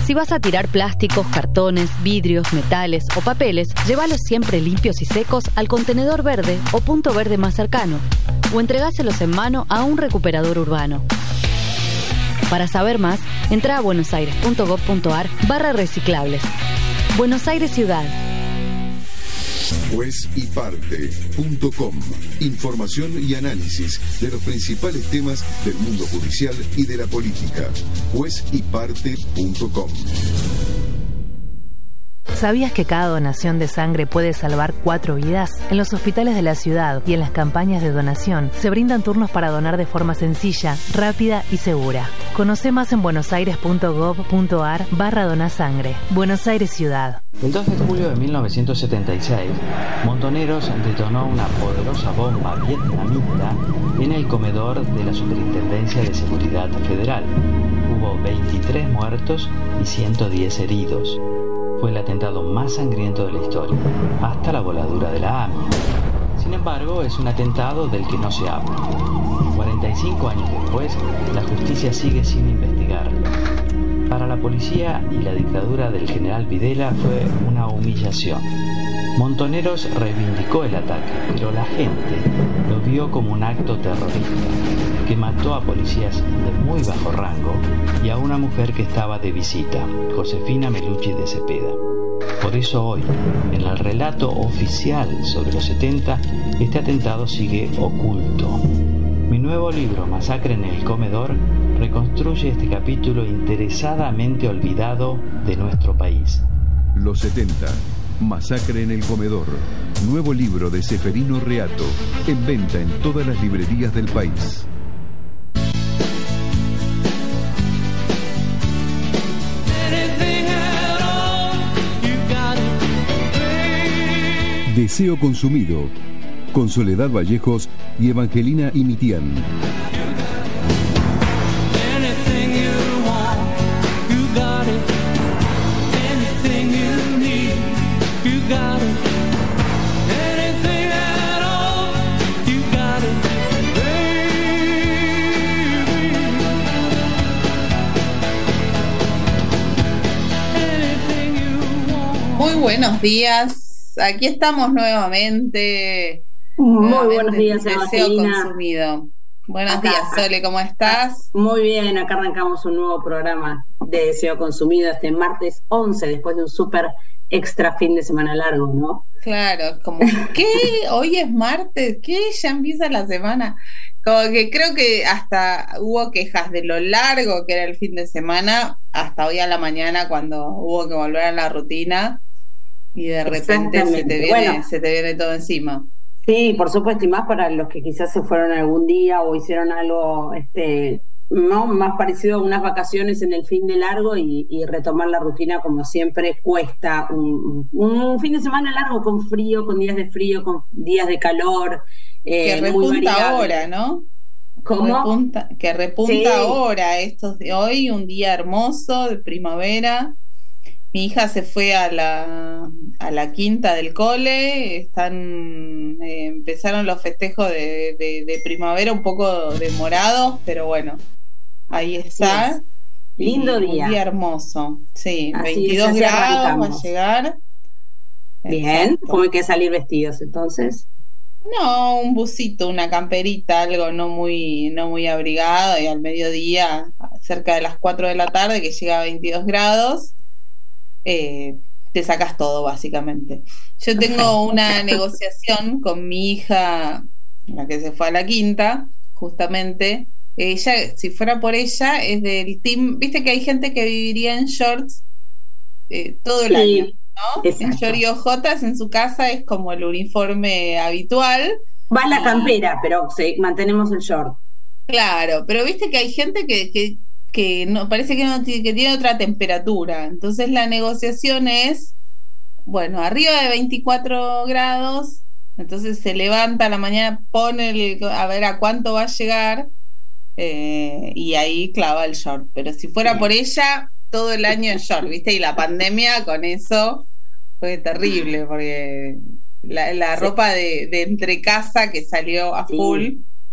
Si vas a tirar plásticos, cartones, vidrios, metales o papeles, llévalos siempre limpios y secos al contenedor verde o punto verde más cercano, o entregáselos en mano a un recuperador urbano. Para saber más, entra a buenosaires.gov.ar/reciclables. Buenos Aires Ciudad. Juezyparte.com. Información y análisis de los principales temas del mundo judicial y de la política. Juezyparte.com. ¿Sabías que cada donación de sangre puede salvar 4 vidas? En los hospitales de la ciudad y en las campañas de donación se brindan turnos para donar de forma sencilla, rápida y segura. Conoce más en buenosaires.gov.ar/donasangre. Buenos Aires Ciudad. El 2 de julio de 1976, Montoneros detonó una poderosa bomba vietnamita en el comedor de la Superintendencia de Seguridad Federal. Hubo 23 muertos y 110 heridos. Fue el atentado más sangriento de la historia, hasta la voladura de la AMIA. Sin embargo, es un atentado del que no se habla. 45 años después, la justicia sigue sin investigarlo. Para la policía y la dictadura del general Videla fue una humillación. Montoneros reivindicó el ataque, pero la gente lo vio como un acto terrorista que mató a policías de muy bajo rango y a una mujer que estaba de visita, Josefina Melucci de Cepeda. Por eso hoy, en el relato oficial sobre los 70, este atentado sigue oculto. Mi nuevo libro, Masacre en el Comedor, reconstruye este capítulo interesadamente olvidado de nuestro país. Los 70. Masacre en el Comedor. Nuevo libro de Seferino Reato. En venta en todas las librerías del país. Deseo consumido. Con Soledad Vallejos y Evangelina Imitián. Muy buenos días. Aquí estamos nuevamente. Muy buenos días, Deseo Evangelina. consumido. Buenos días, Sole, ¿cómo estás? Muy bien, acá arrancamos un nuevo programa de Deseo Consumido este martes 11, después de un súper extra fin de semana largo, ¿no? Claro, como, ¿qué? Hoy es martes, ¿qué? Ya empieza la semana. Como que creo que hasta hubo quejas de lo largo que era el fin de semana, hasta hoy a la mañana cuando hubo que volver a la rutina y de repente se te viene todo encima. Sí, por supuesto, y más para los que quizás se fueron algún día o hicieron algo no más parecido a unas vacaciones en el fin de largo y retomar la rutina como siempre cuesta. Un fin de semana largo con frío, con días de frío, con días de calor. Que repunta ahora, ¿no? ¿Cómo? Que repunta sí. Ahora, estos de hoy, un día hermoso de primavera. Mi hija se fue a la quinta del cole, empezaron los festejos de primavera un poco demorados, pero bueno, ahí está. Lindo día. Un día hermoso, sí, así 22 es, grados arrancamos. Va a llegar. Bien, Exacto. ¿cómo hay que salir vestidos entonces? No, un busito, una camperita, algo no muy abrigado, y al mediodía, cerca de las 4 de la tarde, que llega a 22 grados, te sacas todo básicamente. Yo tengo una negociación con mi hija, la que se fue a la quinta, justamente. Ella, si fuera por ella, es del team, viste que hay gente que viviría en shorts todo el año, ¿no? Exacto. En short y ojotas, en su casa es como el uniforme habitual. Va la campera, pero sí, mantenemos el short. Claro, pero viste que hay gente que no parece que tiene otra temperatura. Entonces la negociación es, bueno, arriba de 24 grados, entonces se levanta a la mañana, pone a ver a cuánto va a llegar, y ahí clava el short. Pero si fuera por ella, todo el año en short, ¿viste? Y la pandemia con eso fue terrible, porque la ropa de entrecasa que salió a full.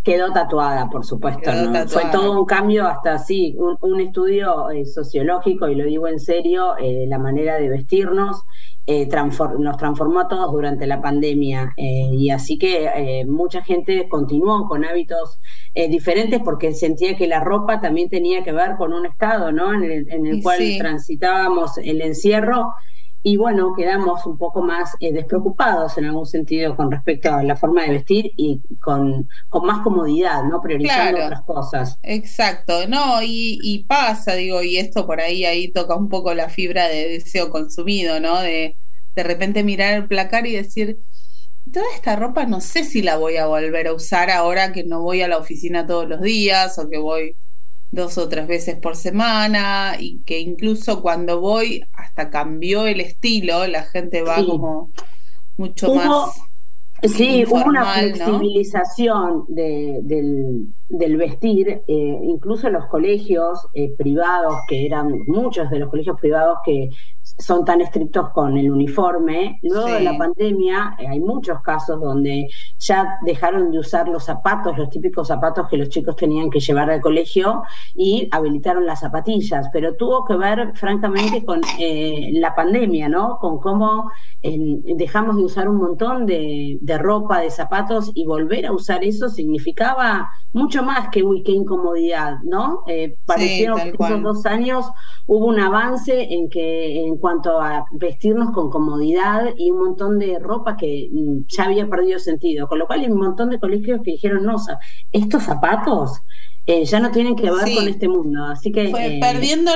Quedó tatuada, por supuesto, Quedó ¿no? tatuada. Fue todo un cambio, hasta sí, un estudio sociológico, y lo digo en serio, la manera de vestirnos nos transformó a todos durante la pandemia, y así que mucha gente continuó con hábitos diferentes porque sentía que la ropa también tenía que ver con un estado, ¿no? En el cual Sí. transitábamos el encierro. Y bueno, quedamos un poco más despreocupados en algún sentido con respecto a la forma de vestir y con más comodidad, ¿no? Priorizando Claro. otras cosas. Exacto, no, y pasa, digo, y esto por ahí toca un poco la fibra de deseo consumido, ¿no? De repente mirar el placar y decir, toda esta ropa no sé si la voy a volver a usar ahora que no voy a la oficina todos los días o que voy 2 o 3 veces por semana, y que incluso cuando voy hasta cambió el estilo, la gente va Sí. como mucho Hubo, más sí, hubo una informal, ¿no? flexibilización del vestir, incluso en los colegios privados, que eran muchos de los colegios privados que son tan estrictos con el uniforme. Luego Sí. de la pandemia hay muchos casos donde ya dejaron de usar los zapatos, los típicos zapatos que los chicos tenían que llevar al colegio, y habilitaron las zapatillas, pero tuvo que ver francamente con la pandemia, ¿no? Con cómo dejamos de usar un montón de ropa, de zapatos, y volver a usar eso significaba mucho más que incomodidad, ¿no? Parecieron tal que cual. esos 2 años hubo un avance en cuanto a vestirnos con comodidad, y un montón de ropa que ya había perdido sentido, con lo cual hay un montón de colegios que dijeron, no, estos zapatos ya no tienen que ver Sí. con este mundo, así que... Fue perdiendo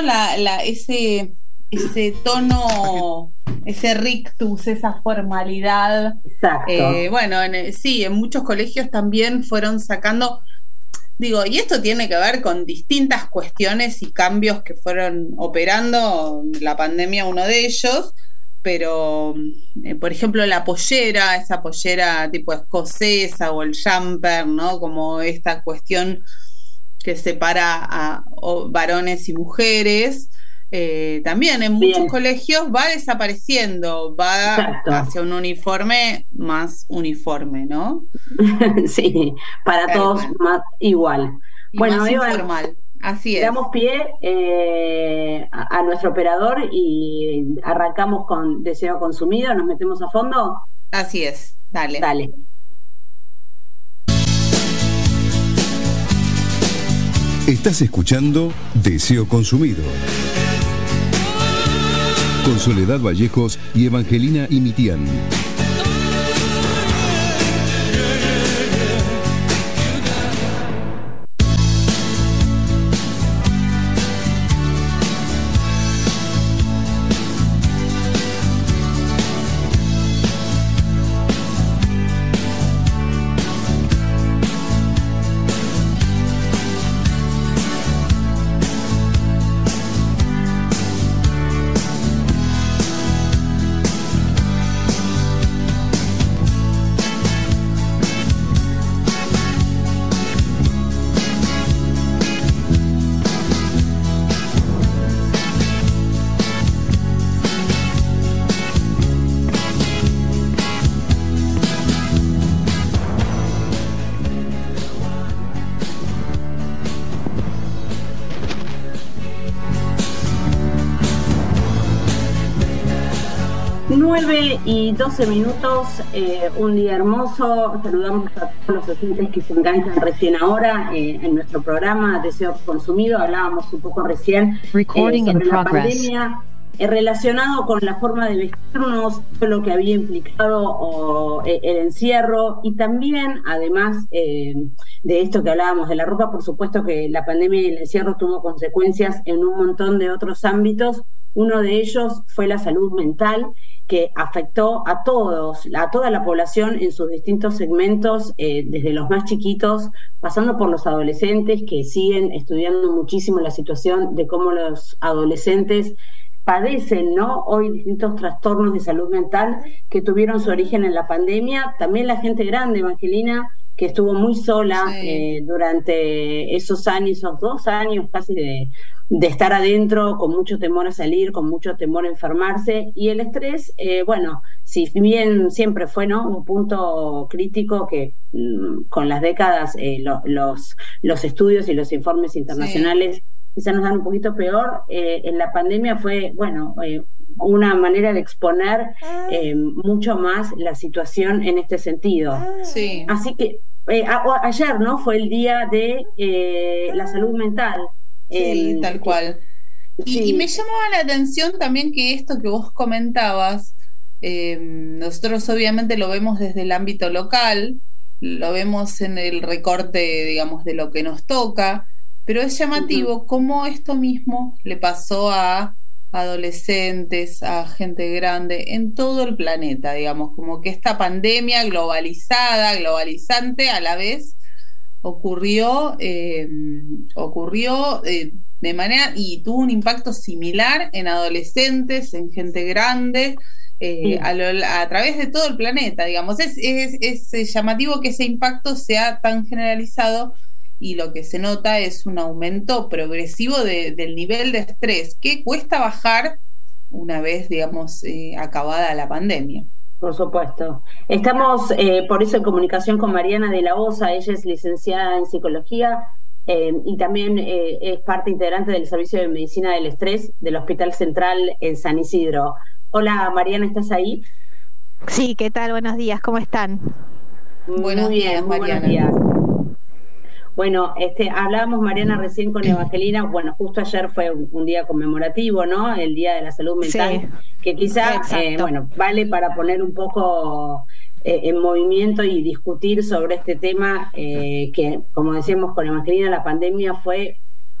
ese tono, ese rictus, esa formalidad. Exacto. Bueno, sí, en muchos colegios también fueron sacando, digo, y esto tiene que ver con distintas cuestiones y cambios que fueron operando, la pandemia uno de ellos, pero por ejemplo esa pollera tipo escocesa, o el jumper, ¿no? Como esta cuestión que separa a varones y mujeres, también en muchos Bien. colegios va desapareciendo, va Exacto. hacia un uniforme más uniforme, ¿no? Sí, para Tal todos cual. más igual. Y Bueno, más Eva, informal, así es. damos pie a nuestro operador y arrancamos con Deseo Consumido. ¿Nos metemos a fondo? Así es, dale. Dale. Estás escuchando Deseo Consumido. Con Soledad Vallejos y Evangelina Imitián. Y 12 minutos, un día hermoso. Saludamos a todos los oyentes que se enganchan recién ahora en nuestro programa Deseo Consumido. Hablábamos un poco recién sobre la pandemia, relacionado con la forma de vestirnos, todo lo que había implicado el encierro, y también, además de esto que hablábamos de la ropa, por supuesto que la pandemia y el encierro tuvo consecuencias en un montón de otros ámbitos. Uno de ellos fue la salud mental, que afectó a toda la población en sus distintos segmentos, desde los más chiquitos, pasando por los adolescentes, que siguen estudiando muchísimo la situación de cómo los adolescentes padecen, ¿no? Hoy distintos trastornos de salud mental que tuvieron su origen en la pandemia. También la gente grande, Evangelina, que estuvo muy sola durante esos 2 años casi de estar adentro, con mucho temor a salir, con mucho temor a enfermarse, y el estrés, bueno, si bien siempre fue, ¿no?, un punto crítico que con las décadas los estudios y los informes internacionales quizás nos dan un poquito peor, en la pandemia fue, bueno, una manera de exponer mucho más la situación en este sentido. Sí. Así que ayer, ¿no?, fue el día de la salud mental. Sí, tal cual. Y me llamaba la atención también que esto que vos comentabas, nosotros obviamente lo vemos desde el ámbito local, lo vemos en el recorte, digamos, de lo que nos toca, pero es llamativo cómo esto mismo le pasó a adolescentes, a gente grande, en todo el planeta, digamos, como que esta pandemia globalizada, globalizante a la vez, ocurrió de manera, y tuvo un impacto similar en adolescentes, en gente grande, a través de todo el planeta, digamos. Es llamativo que ese impacto sea tan generalizado, y lo que se nota es un aumento progresivo del nivel de estrés que cuesta bajar una vez, digamos, acabada la pandemia. Por supuesto. Estamos por eso en comunicación con Mariana de la Osa. Ella es licenciada en psicología y también es parte integrante del Servicio de Medicina del Estrés del Hospital Central en San Isidro. Hola Mariana, ¿estás ahí? Sí, ¿qué tal? Buenos días, ¿cómo están? Buenos días, Mariana. Buenos días. Bueno, hablábamos, Mariana, recién con Evangelina. Bueno, justo ayer fue un día conmemorativo, ¿no? El Día de la Salud Mental, sí, que quizá, bueno, vale para poner un poco en movimiento y discutir sobre este tema que, como decíamos con Evangelina, la pandemia fue,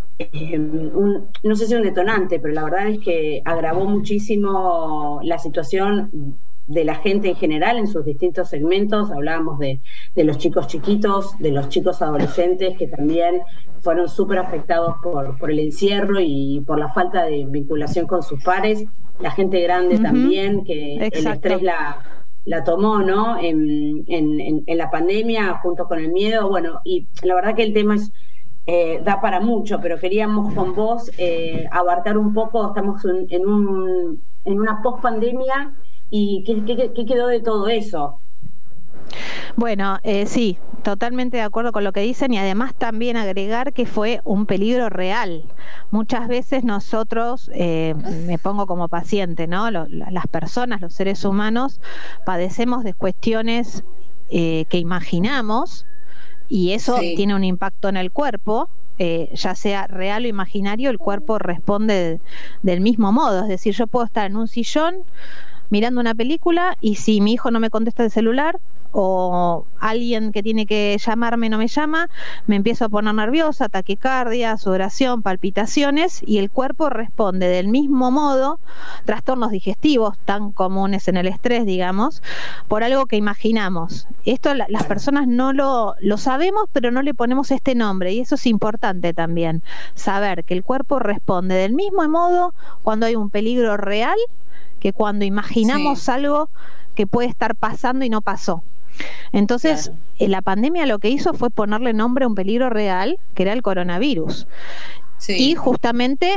no sé si un detonante, pero la verdad es que agravó muchísimo la situación de la gente en general en sus distintos segmentos. Hablábamos de los chicos chiquitos, de los chicos adolescentes que también fueron súper afectados por el encierro y por la falta de vinculación con sus pares, la gente grande también, que el estrés la tomó, ¿no?, en la pandemia junto con el miedo. Bueno, y la verdad que el tema da para mucho, pero queríamos con vos abarcar un poco. Estamos en una post-pandemia. ¿Y qué quedó de todo eso? Bueno, sí, totalmente de acuerdo con lo que dicen, y además también agregar que fue un peligro real. Muchas veces nosotros, me pongo como paciente, ¿no? Las personas, los seres humanos, padecemos de cuestiones que imaginamos, y eso tiene un impacto en el cuerpo. Ya sea real o imaginario, el cuerpo responde del mismo modo. Es decir, yo puedo estar en un sillón mirando una película, y si mi hijo no me contesta el celular, o alguien que tiene que llamarme no me llama, me empiezo a poner nerviosa, taquicardia, sudoración, palpitaciones, y el cuerpo responde del mismo modo, trastornos digestivos tan comunes en el estrés, digamos, por algo que imaginamos. Esto las personas no lo sabemos, pero no le ponemos este nombre, y eso es importante también, saber que el cuerpo responde del mismo modo cuando hay un peligro real que cuando imaginamos algo que puede estar pasando y no pasó. Entonces, la pandemia lo que hizo fue ponerle nombre a un peligro real, que era el coronavirus. Y justamente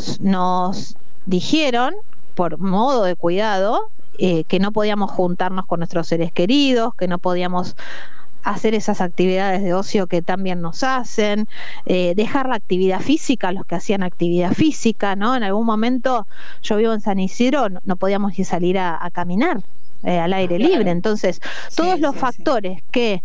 nos dijeron, por modo de cuidado, que no podíamos juntarnos con nuestros seres queridos, que no podíamos hacer esas actividades de ocio que también nos hacen, dejar la actividad física, los que hacían actividad física, ¿no? En algún momento, yo vivo en San Isidro, no podíamos ir salir a caminar al aire libre. Entonces, todos los factores que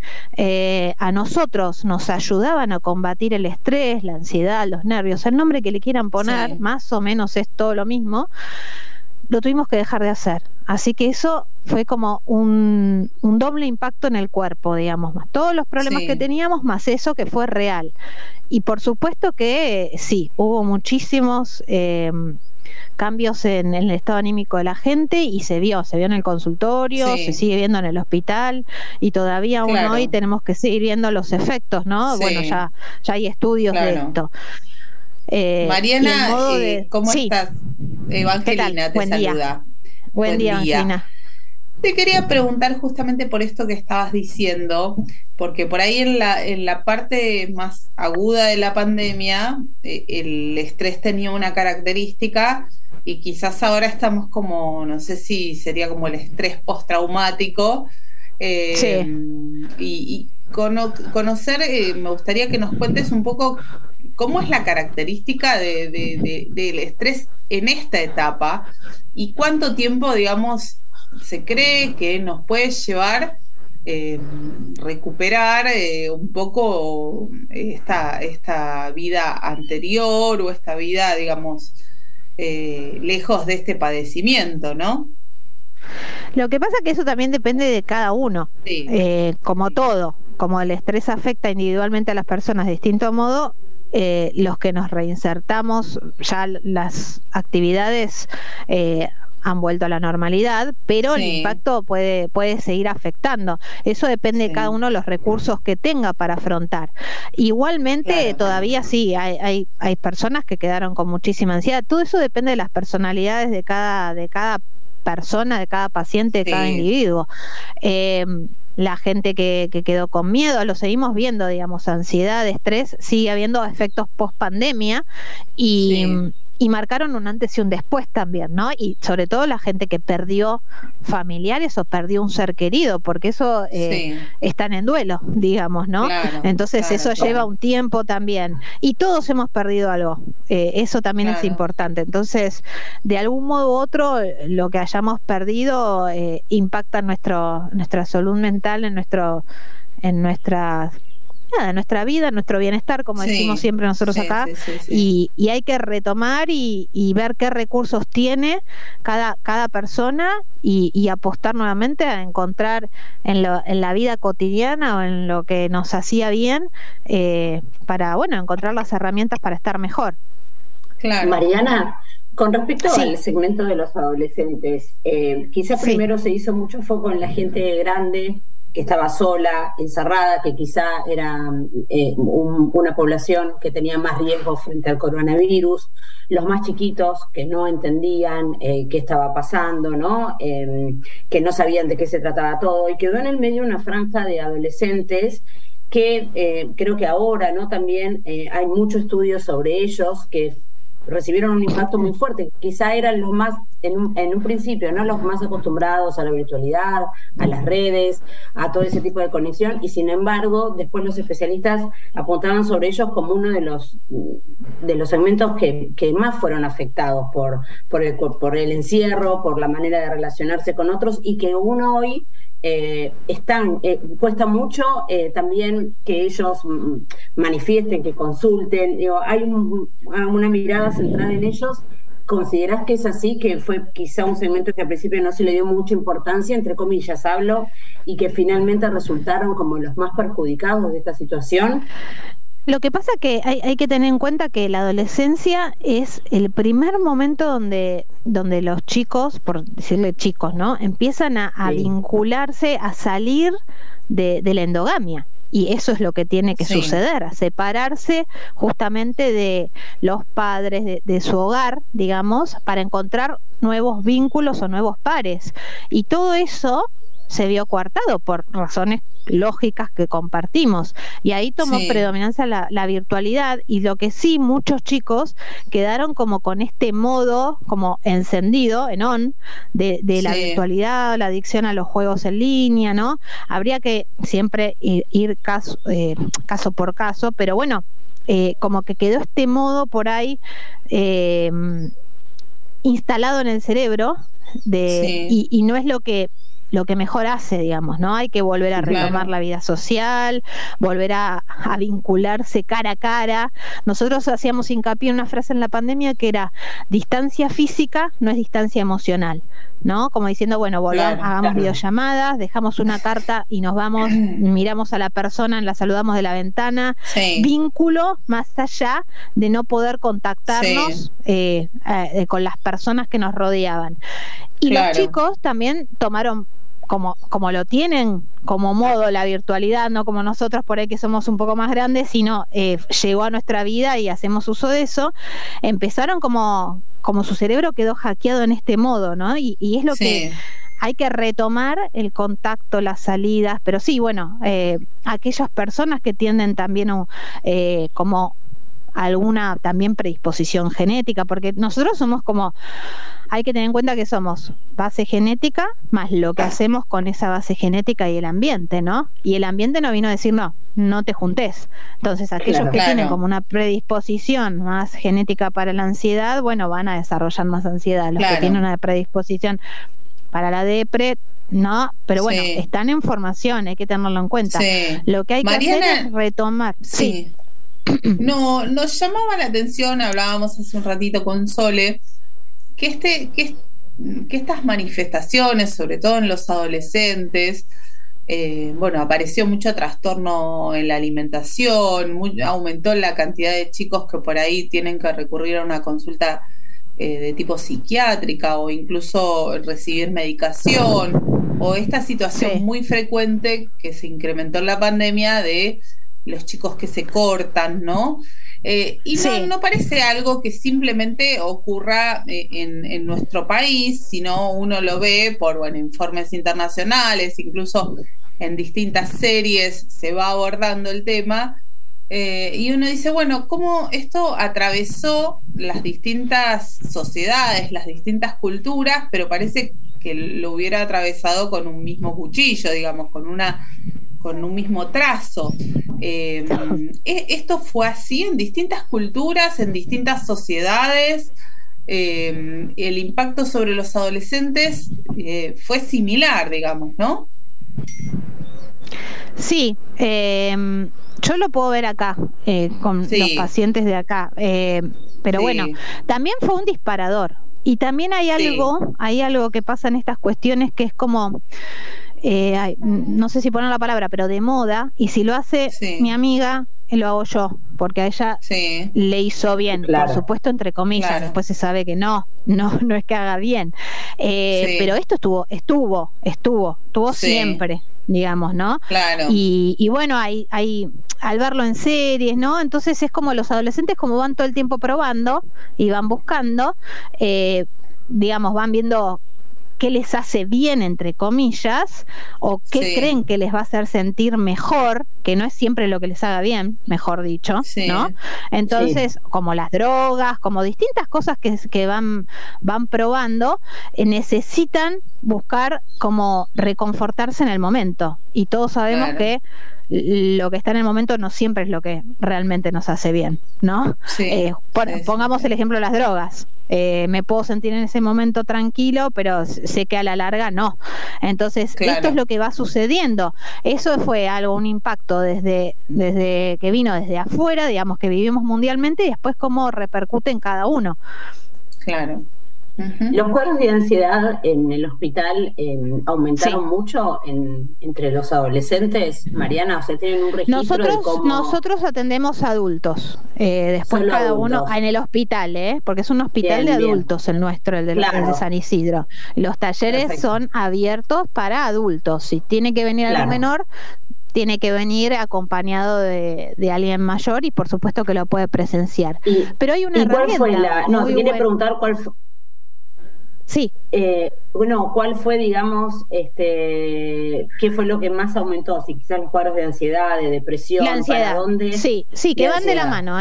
a nosotros nos ayudaban a combatir el estrés, la ansiedad, los nervios, el nombre que le quieran poner, más o menos es todo lo mismo, lo tuvimos que dejar de hacer. Así que eso fue como un doble impacto en el cuerpo, digamos, más todos los problemas que teníamos, más eso que fue real. Y por supuesto que sí, hubo muchísimos cambios en el estado anímico de la gente, y se vio en el consultorio, se sigue viendo en el hospital, y todavía aún hoy tenemos que seguir viendo los efectos, ¿no? Bueno, ya hay estudios de esto. Mariana, ¿cómo estás? Evangelina te Buen saluda. Día. Buen día, Evangelina. Te quería preguntar justamente por esto que estabas diciendo, porque por ahí en la parte más aguda de la pandemia, el estrés tenía una característica y quizás ahora estamos como, no sé si sería como el estrés postraumático. Y conocer, me gustaría que nos cuentes un poco cómo es la característica del estrés en esta etapa y cuánto tiempo, digamos, se cree que nos puede llevar recuperar un poco esta vida anterior o esta vida, digamos, lejos de este padecimiento, ¿no? Lo que pasa que eso también depende de cada uno, sí. Como todo, como el estrés afecta individualmente a las personas de distinto modo, los que nos reinsertamos, ya las actividades han vuelto a la normalidad, pero el impacto puede seguir afectando. Eso depende de cada uno de los recursos que tenga para afrontar. Igualmente, todavía sí, hay personas que quedaron con muchísima ansiedad. Todo eso depende de las personalidades de cada persona, de cada paciente, de cada individuo. La gente que quedó con miedo, lo seguimos viendo, digamos, ansiedad, estrés, sigue habiendo efectos post pandemia y marcaron un antes y un después también, ¿no? Y sobre todo la gente que perdió familiares o perdió un ser querido, porque eso están en duelo, digamos, ¿no? Entonces eso lleva un tiempo también. Y todos hemos perdido algo, eso también es importante. Entonces, de algún modo u otro, lo que hayamos perdido impacta en nuestra salud mental, en nuestra vida, nuestro bienestar, como decimos siempre nosotros acá, y hay que retomar y ver qué recursos tiene cada persona y apostar nuevamente a encontrar en la vida cotidiana o en lo que nos hacía bien para, encontrar las herramientas para estar mejor. Claro. Mariana, con respecto al segmento de los adolescentes, quizá primero se hizo mucho foco en la gente grande que estaba sola, encerrada, que quizá era una población que tenía más riesgo frente al coronavirus, los más chiquitos que no entendían qué estaba pasando, ¿no? Que no sabían de qué se trataba todo, y quedó en el medio una franja de adolescentes que creo que ahora, ¿no? También hay mucho estudio sobre ellos que recibieron un impacto muy fuerte. Quizá eran los más, en un principio, ¿no? Los más acostumbrados a la virtualidad, a las redes, a todo ese tipo de conexión, y sin embargo, después los especialistas apuntaban sobre ellos como uno de los segmentos que más fueron afectados por el encierro, por la manera de relacionarse con otros, y que uno hoy cuesta mucho también que ellos manifiesten, que consulten. Hay una mirada centrada en ellos. ¿Considerás que es así, que fue quizá un segmento que al principio no se le dio mucha importancia, entre comillas hablo, y que finalmente resultaron como los más perjudicados de esta situación? Lo que pasa que hay que tener en cuenta que la adolescencia es el primer momento donde los chicos, por decirle chicos, ¿no? Empiezan a vincularse, a salir de la endogamia. Y eso es lo que tiene que suceder, a separarse justamente de los padres, de su hogar, digamos, para encontrar nuevos vínculos o nuevos pares. Y todo eso se vio coartado por razones lógicas que compartimos, y ahí tomó predominancia la virtualidad, y lo que sí, muchos chicos quedaron como con este modo como encendido, en on, de la virtualidad, la adicción a los juegos en línea, ¿no? Habría que siempre ir caso por caso, pero bueno, como que quedó este modo por ahí instalado en el cerebro y no es lo que mejor hace, digamos, ¿no? Hay que volver a retomar la vida social, volver a vincularse cara a cara. Nosotros hacíamos hincapié en una frase en la pandemia que era: distancia física no es distancia emocional, ¿no? Como diciendo, bueno, hagamos videollamadas, dejamos una carta y nos vamos, miramos a la persona, la saludamos de la ventana. Vínculo más allá de no poder contactarnos con las personas que nos rodeaban. Y los chicos también tomaron, como lo tienen como modo la virtualidad, no como nosotros por ahí que somos un poco más grandes, sino llegó a nuestra vida y hacemos uso de eso, empezaron como su cerebro quedó hackeado en este modo, ¿no? Y es lo que hay que retomar el contacto, las salidas, pero sí, bueno, aquellas personas que tienden también como alguna también predisposición genética, porque nosotros somos como, hay que tener en cuenta que somos base genética más lo que hacemos con esa base genética y el ambiente, ¿no? Y el ambiente no vino a decir no te juntes. Entonces aquellos que tienen como una predisposición más genética para la ansiedad, bueno, van a desarrollar más ansiedad. Los que tienen una predisposición para la depre, no, pero bueno, están en formación, hay que tenerlo en cuenta. Lo que hay Mariana, que hacer es retomar. Sí. No, nos llamaba la atención, hablábamos hace un ratito con Sole, que estas manifestaciones, sobre todo en los adolescentes, bueno, apareció mucho trastorno en la alimentación, aumentó la cantidad de chicos que por ahí tienen que recurrir a una consulta de tipo psiquiátrica o incluso recibir medicación, o esta situación muy frecuente que se incrementó en la pandemia de los chicos que se cortan, ¿no? Y no parece algo que simplemente ocurra en nuestro país, sino uno lo ve por informes internacionales, incluso en distintas series se va abordando el tema, y uno dice, bueno, ¿cómo esto atravesó las distintas sociedades, las distintas culturas, pero parece que lo hubiera atravesado con un mismo cuchillo, digamos, con un mismo trazo? ¿Esto fue así en distintas culturas, en distintas sociedades? El impacto sobre los adolescentes fue similar, digamos, ¿no? Sí, yo lo puedo ver acá, con los pacientes de acá, pero bueno, también fue un disparador. Y también hay algo que pasa en estas cuestiones que es como... no sé si poner la palabra, pero de moda, y si lo hace mi amiga, lo hago yo, porque a ella le hizo bien, por supuesto, entre comillas, después se sabe que no es que haga bien, pero esto estuvo siempre, digamos, ¿no? Claro. Y bueno, hay al verlo en series, ¿no? Entonces es como los adolescentes, como van todo el tiempo probando y van buscando, digamos, van viendo qué les hace bien, entre comillas, o qué creen que les va a hacer sentir mejor, que no es siempre lo que les haga bien, mejor dicho, ¿no? Entonces, como las drogas, como distintas cosas que van probando, necesitan buscar como reconfortarse en el momento. Y todos sabemos que lo que está en el momento no siempre es lo que realmente nos hace bien, ¿no? Pongamos el ejemplo de las drogas. Me puedo sentir en ese momento tranquilo, pero sé que a la larga no. Entonces, esto es lo que va sucediendo. Eso fue un impacto desde que vino desde afuera, digamos, que vivimos mundialmente, y después cómo repercute en cada uno. Claro. Los cuadros de ansiedad en el hospital aumentaron mucho entre los adolescentes, Mariana. O sea, tienen un registro de cómo... Nosotros atendemos adultos, después solo cada adultos. Uno en el hospital, porque es un hospital de adultos el nuestro, el de San Isidro. Los talleres son abiertos para adultos. Si tiene que venir algún menor, tiene que venir acompañado de alguien mayor, y por supuesto que lo puede presenciar. Pero hay una herramienta. ¿Cuál fue te quiere preguntar cuál fue? Sí. ¿Cuál fue, digamos, qué fue lo que más aumentó? Si quizás los cuadros de ansiedad, de depresión, la ansiedad. ¿para dónde? Sí, que van de la mano,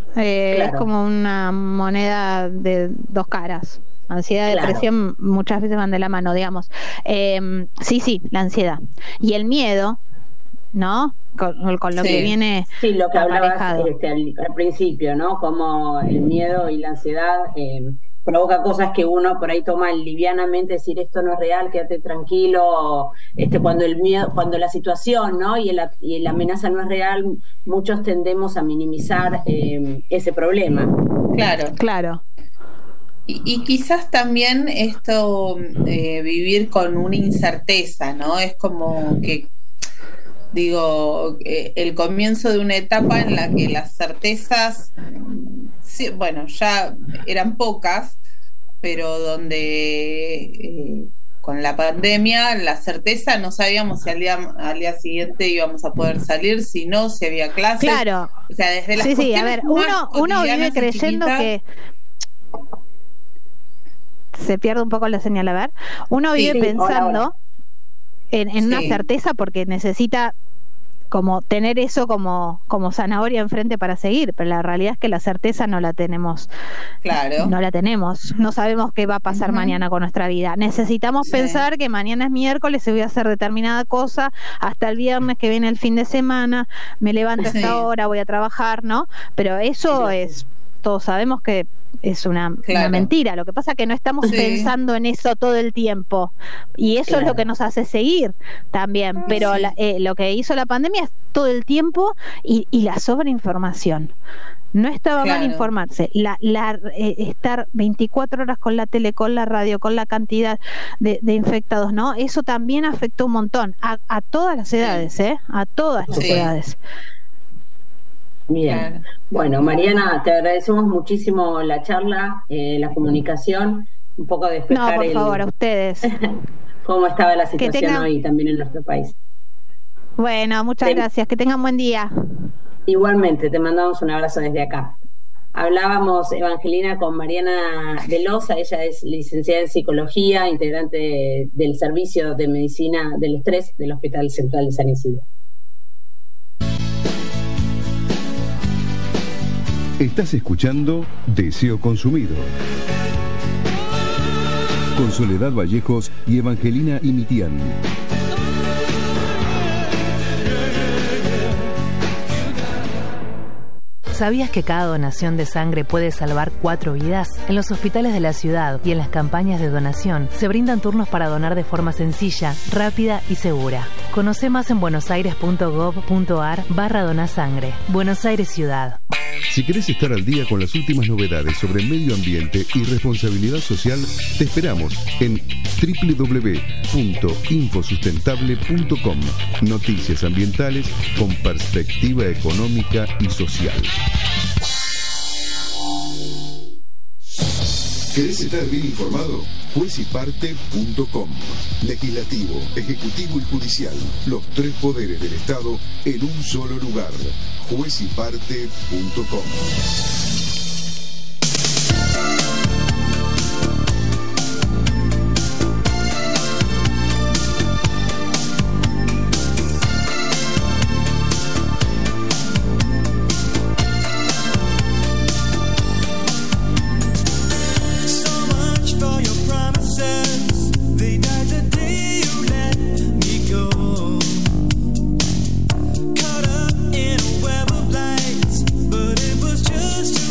es como una moneda de dos caras. Ansiedad y depresión muchas veces van de la mano, digamos. Sí, la ansiedad. Y el miedo, ¿no? Con lo que viene. Sí, lo que hablabas al principio, ¿no? Como el miedo y la ansiedad provoca cosas que uno por ahí toma livianamente, decir esto no es real, quédate tranquilo, cuando el miedo, cuando la situación, ¿no? y la amenaza no es real, muchos tendemos a minimizar ese problema. Claro. Y quizás también esto, vivir con una incerteza, ¿no? Es como que, digo, el comienzo de una etapa en la que las certezas, ya eran pocas, pero donde con la pandemia la certeza no sabíamos si al día siguiente íbamos a poder salir, si no, si había clases. Claro. O sea, desde las a ver, uno vive creyendo que... se pierde un poco la señal. A ver, uno vive pensando en una certeza porque necesita como tener eso como zanahoria enfrente para seguir, pero la realidad es que la certeza no la tenemos. Claro. No la tenemos, no sabemos qué va a pasar mañana con nuestra vida. Necesitamos pensar que mañana es miércoles y voy a hacer determinada cosa, hasta el viernes que viene el fin de semana, me levanto a esta hora, voy a trabajar, ¿no? Pero eso es, todos sabemos que es una mentira. Lo que pasa es que no estamos pensando en eso todo el tiempo y eso es lo que nos hace seguir también, pero lo que hizo la pandemia es todo el tiempo y la sobreinformación. No estaba mal informarse, estar 24 horas con la tele, con la radio, con la cantidad de infectados, ¿no? Eso también afectó un montón a todas las edades, a todas las edades. Bien, bueno, Mariana, te agradecemos muchísimo la charla, la comunicación, un poco despejar. No, por favor, a ustedes. Cómo estaba la situación hoy también en nuestro país. Bueno, muchas gracias, que tengan buen día. Igualmente, te mandamos un abrazo desde acá. Hablábamos, Evangelina, con Mariana Velosa, ella es licenciada en Psicología, integrante del Servicio de Medicina del Estrés del Hospital Central de San Isidro. Estás escuchando Deseo Consumido con Soledad Vallejos y Evangelina Imitián. ¿Sabías que cada donación de sangre puede salvar 4 vidas? En los hospitales de la ciudad y en las campañas de donación se brindan turnos para donar de forma sencilla, rápida y segura. Conoce más en buenosaires.gov.ar/donasangre. Buenos Aires Ciudad. Si querés estar al día con las últimas novedades sobre medio ambiente y responsabilidad social, te esperamos en www.infosustentable.com. Noticias ambientales con perspectiva económica y social. ¿Querés estar bien informado? Juezyparte.com. Legislativo, Ejecutivo y Judicial. Los 3 poderes del Estado en un solo lugar. Juezyparte.com. Just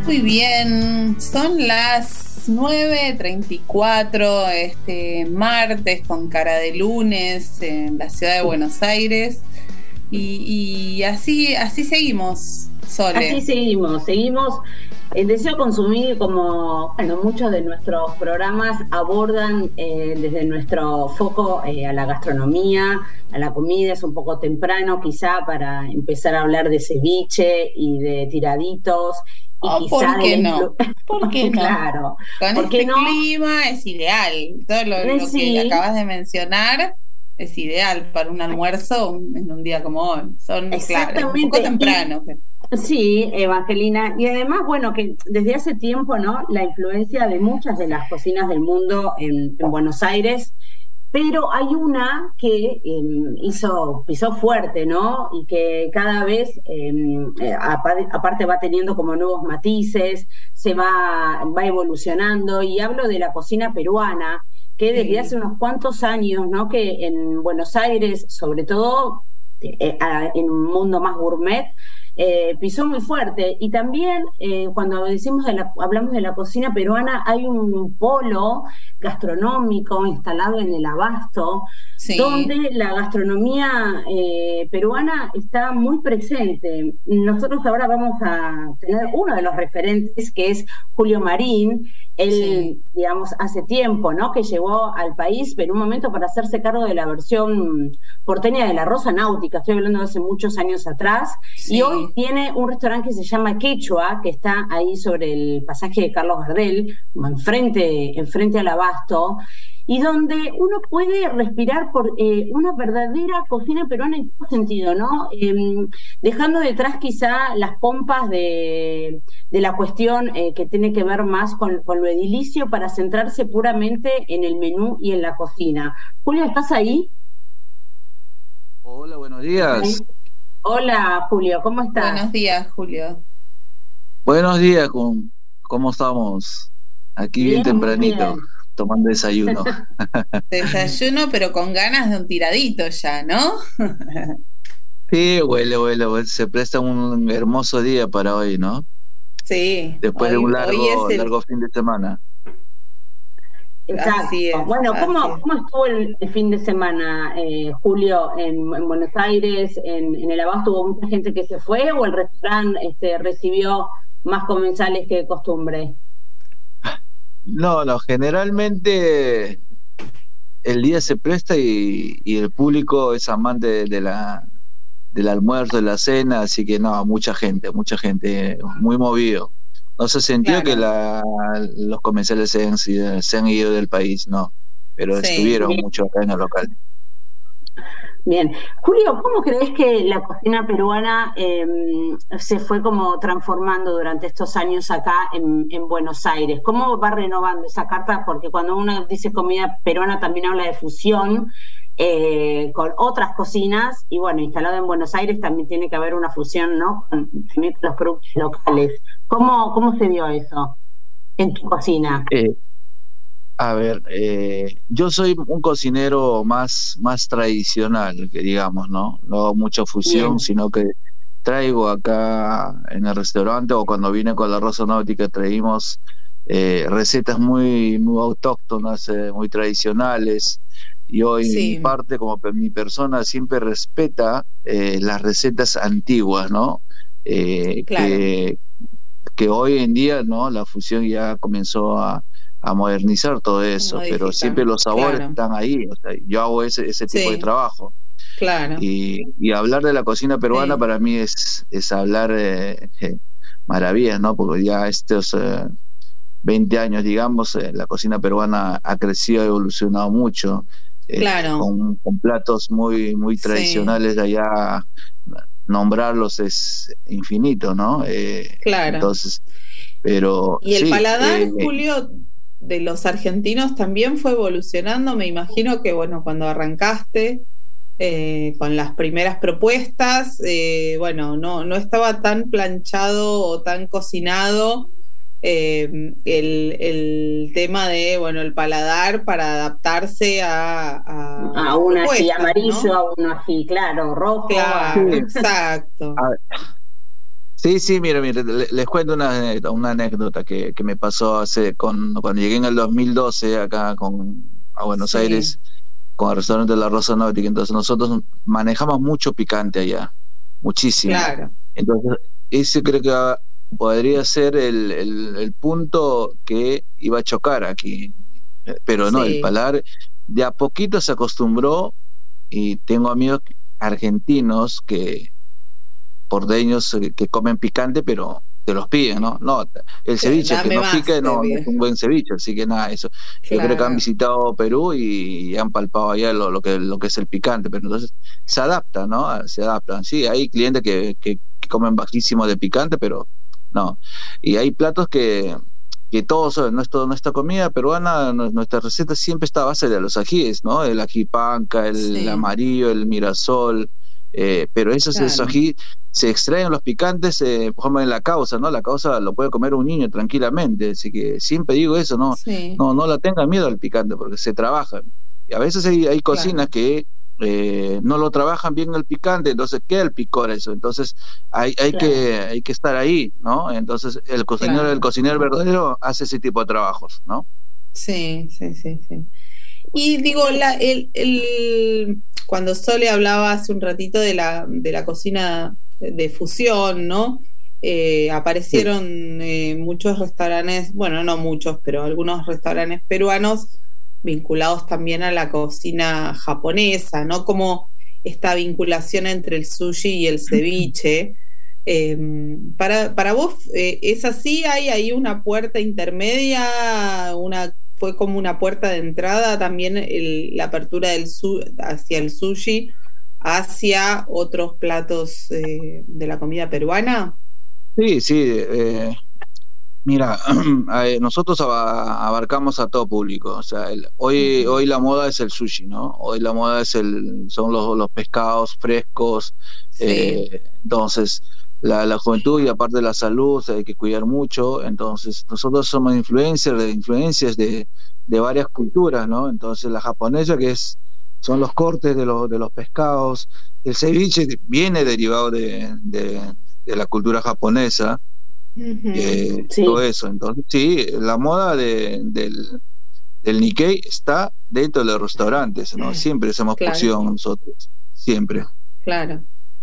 Muy bien, son las 9:34, martes con cara de lunes en la ciudad de Buenos Aires y así seguimos, Sole. Así seguimos. Deseo consumir, como muchos de nuestros programas abordan desde nuestro foco a la gastronomía, a la comida. Es un poco temprano quizá para empezar a hablar de ceviche y de tiraditos. Y ¿por qué no? ¿Por qué no? Claro. Con clima es ideal. Todo lo que acabas de mencionar es ideal para un almuerzo en un día como hoy. Claro, un poco temprano. Sí, Evangelina. Y además, que desde hace tiempo, ¿no? La influencia de muchas de las cocinas del mundo en Buenos Aires, pero hay una que pisó fuerte, ¿no? Y que cada vez, aparte va teniendo como nuevos matices, se va evolucionando, y hablo de la cocina peruana, que desde hace unos cuantos años, ¿no? Que en Buenos Aires, sobre todo en un mundo más gourmet, pisó muy fuerte. Y también cuando hablamos de la cocina peruana, hay un polo gastronómico instalado en el Abasto, donde la gastronomía peruana está muy presente. Nosotros ahora vamos a tener uno de los referentes, que es Julio Marín. Él, hace tiempo, ¿no? Que llegó al país, pero un momento para hacerse cargo de la versión porteña de la Rosa Náutica. Estoy hablando de hace muchos años atrás. Y hoy tiene un restaurante que se llama Quechua, que está ahí sobre el pasaje de Carlos Gardel, enfrente al Abasto, y donde uno puede respirar por una verdadera cocina peruana en todo sentido, ¿no? Dejando detrás quizá las pompas de la cuestión que tiene que ver más con lo edilicio, para centrarse puramente en el menú y en la cocina. Julio, ¿estás ahí? Hola, buenos días. Hola, Julio, ¿cómo estás? Buenos días, Julio. Buenos días, ¿cómo estamos? Aquí bien tempranito. Bien. Tomando desayuno. Desayuno, pero con ganas de un tiradito ya, ¿no? Sí, huele. Se presta un hermoso día para hoy, ¿no? Sí. Después de un largo fin de semana. Exacto. Bueno, ¿cómo estuvo el fin de semana, Julio, en Buenos Aires? ¿En el Abasto hubo mucha gente que se fue, o el restaurante recibió más comensales que de costumbre? No, generalmente el día se presta y el público es amante del almuerzo, de la cena, así que mucha gente, muy movido. No se sintió que los comensales se han ido del país, no, pero estuvieron mucho acá en el local. Bien. Julio, ¿cómo crees que la cocina peruana se fue como transformando durante estos años acá en Buenos Aires? ¿Cómo va renovando esa carta? Porque cuando uno dice comida peruana también habla de fusión con otras cocinas, y instalado en Buenos Aires también tiene que haber una fusión, ¿no? Con los productos locales. ¿Cómo se dio eso en tu cocina? A ver, yo soy un cocinero más tradicional, que digamos, ¿no? No hago mucha fusión. Bien. Sino que traigo acá en el restaurante, o cuando vine con la Rosa Náutica, traímos recetas muy autóctonas, muy tradicionales. Y hoy mi parte, como mi persona, siempre respeta las recetas antiguas, ¿no? Que hoy en día, ¿no? La fusión ya comenzó a modernizar todo eso, pero siempre los sabores están ahí. O sea, yo hago ese tipo de trabajo. Claro. Y hablar de la cocina peruana para mí es hablar maravillas, ¿no? Porque ya estos 20 años, digamos, la cocina peruana ha crecido, ha evolucionado mucho. Con platos muy tradicionales de allá. Nombrarlos es infinito, ¿no? Entonces, pero... Y el paladar, Julio, de los argentinos también fue evolucionando. Me imagino que, cuando arrancaste con las primeras propuestas, no estaba tan planchado o tan cocinado el tema de, el paladar para adaptarse a un ají amarillo, ¿no? A un ají, rojo. Claro, exacto. Sí, mira, les cuento una anécdota que me pasó cuando llegué en el 2012 acá a Buenos Aires, con el restaurante de la Rosa Náutica. Entonces nosotros manejamos mucho picante allá, muchísimo. Claro. Entonces ese creo que podría ser el punto que iba a chocar aquí, pero no, el paladar de a poquito se acostumbró, y tengo amigos argentinos porteños que comen picante, pero te los piden, ¿no? No, el ceviche que no pica no es un buen ceviche, así que nada, eso. Claro. Yo creo que han visitado Perú y han palpado allá lo que es el picante, pero entonces se adapta, ¿no? Se adaptan. Sí, hay clientes que comen bajísimo de picante, pero no. Y hay platos que todos, nuestra comida peruana, nuestra receta siempre está a base de los ajíes, ¿no? El ají panca, el amarillo, el mirasol, pero esos ají se extraen los picantes, por ejemplo en la causa, ¿no? La causa lo puede comer un niño tranquilamente, así que siempre digo eso, ¿no? No la tengan miedo al picante, porque se trabaja. Y a veces hay cocinas que no lo trabajan bien el picante, entonces queda el picor eso, entonces hay que estar ahí, ¿no? Entonces el cocinero verdadero hace ese tipo de trabajos, ¿no? Sí. Y digo, cuando Sole hablaba hace un ratito de la cocina de fusión, ¿no? Aparecieron muchos restaurantes, bueno, no muchos, pero algunos restaurantes peruanos vinculados también a la cocina japonesa, ¿no? Como esta vinculación entre el sushi y el ceviche. Para vos, ¿es así? ¿Hay ahí una puerta intermedia? ¿Fue como una puerta de entrada también la apertura hacia el sushi, hacia otros platos de la comida peruana? Sí. Mira, nosotros abarcamos a todo público. O sea, hoy la moda es el sushi, ¿no? Hoy la moda son los pescados frescos. Entonces, la juventud, y aparte de la salud, hay que cuidar mucho. Entonces, nosotros somos influencias de varias culturas, ¿no? Entonces, la japonesa, son los cortes de los pescados. El ceviche viene derivado de la cultura japonesa. Todo eso. Entonces sí, la moda del Nikkei está dentro de los restaurantes, ¿no? Siempre hacemos fusión nosotros, siempre. Claro.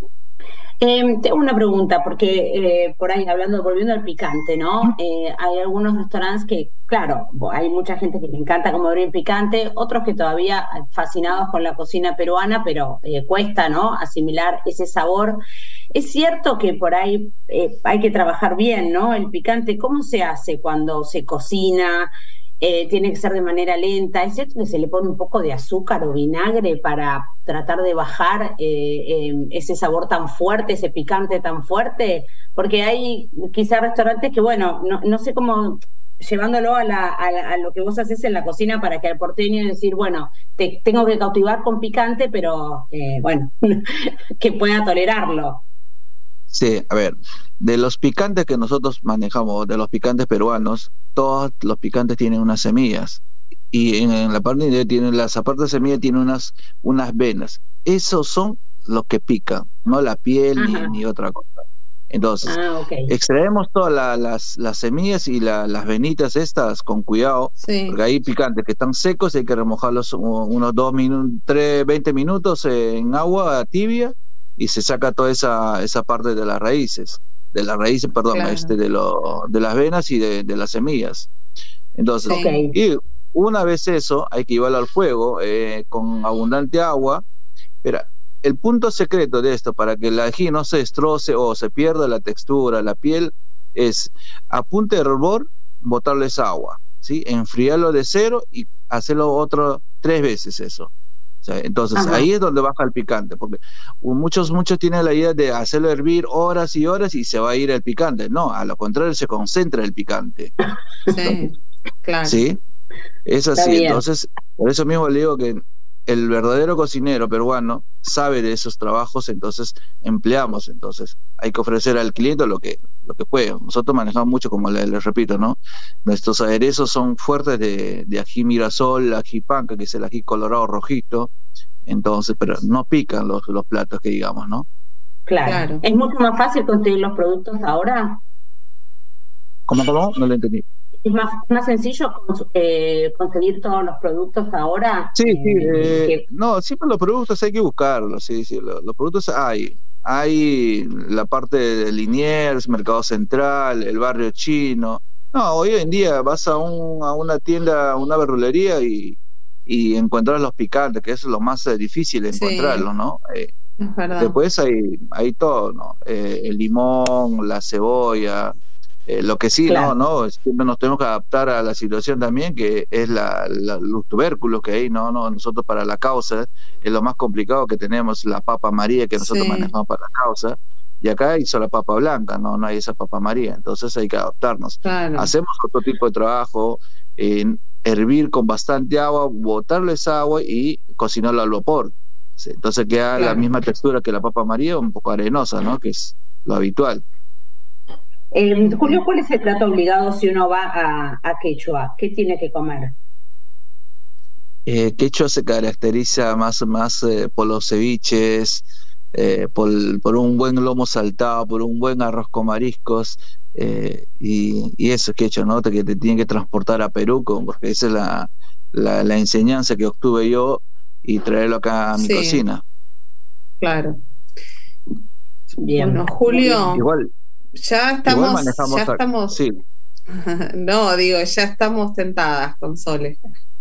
Tengo una pregunta, porque por ahí volviendo al picante, ¿no? Hay algunos restaurantes que, claro, hay mucha gente que le encanta comer bien picante, otros que todavía fascinados con la cocina peruana, pero cuesta, ¿no? Asimilar ese sabor. Es cierto que por ahí hay que trabajar bien, ¿no? El picante, ¿cómo se hace cuando se cocina? Tiene que ser de manera lenta. ¿Es cierto que se le pone un poco de azúcar o vinagre para tratar de bajar ese sabor tan fuerte, ese picante tan fuerte? Porque hay quizás restaurantes que, bueno, no sé cómo, llevándolo a lo que vos haces en la cocina, para que al porteño decir, bueno, te tengo que cautivar con picante, pero bueno, que pueda tolerarlo. Sí, a ver, de los picantes que nosotros manejamos, de los picantes peruanos, todos los picantes tienen unas semillas, y en la parte de las aparte de semillas tienen unas venas. Esos son los que pican, no la piel ni otra cosa. Entonces, extraemos todas las semillas y las venitas estas con cuidado, porque hay picantes que están secos y hay que remojarlos unos 20 minutos en agua tibia, y se saca toda esa parte de las raíces, de las venas y de las semillas. Entonces, y una vez eso, hay que llevarlo al fuego con abundante agua. Pero el punto secreto de esto, para que el ají no se destroce o se pierda la textura, la piel, es a punto de hervor, botarle esa agua, ¿sí? Enfriarlo de cero y hacerlo 3 veces eso. Entonces ahí es donde baja el picante, porque muchos tienen la idea de hacerlo hervir horas y horas y se va a ir el picante. No, a lo contrario, se concentra el picante. Claro. Sí, es así. Entonces, por eso mismo le digo que el verdadero cocinero peruano sabe de esos trabajos, entonces empleamos. Entonces hay que ofrecer al cliente lo que puede. Nosotros manejamos mucho, como les repito, ¿no? Nuestros aderezos son fuertes de ají mirasol, ají panca, que es el ají colorado rojito. Entonces, pero no pican los platos, que digamos, ¿no? Claro. ¿Es mucho más fácil conseguir los productos ahora? ¿Cómo? No lo entendí. ¿Es más sencillo conseguir todos los productos ahora? Sí, no, siempre los productos hay que buscarlos, sí, los productos hay. Hay la parte de Liniers, Mercado Central, el barrio chino. No, hoy en día vas a una tienda, a una verdulería y encuentras los picantes, que eso es lo más difícil de encontrarlos, ¿no? Es verdad. Después hay todo, ¿no? El limón, la cebolla, lo que sí, claro. no, siempre nos tenemos que adaptar a la situación también, que es los tubérculos que hay, no, nosotros para la causa es lo más complicado que tenemos, la papa María que nosotros manejamos para la causa, y acá hay solo papa blanca, no hay esa papa María, entonces hay que adaptarnos. Claro. Hacemos otro tipo de trabajo, hervir con bastante agua, botarle esa agua y cocinarlo al vapor. Entonces queda la misma textura que la papa María, un poco arenosa, ¿no? Que es lo habitual. Julio, ¿cuál es el plato obligado si uno va a Quechua? ¿Qué tiene que comer? Quechua se caracteriza más por los ceviches, por un buen lomo saltado, por un buen arroz con mariscos, y eso es Quechua, ¿no? Que te tienen que transportar a Perú, porque esa es la enseñanza que obtuve yo, y traerlo acá a mi cocina. Claro. Bien. Bueno, Julio, igual ya estamos. Sí. No, digo, ya estamos tentadas con Sole.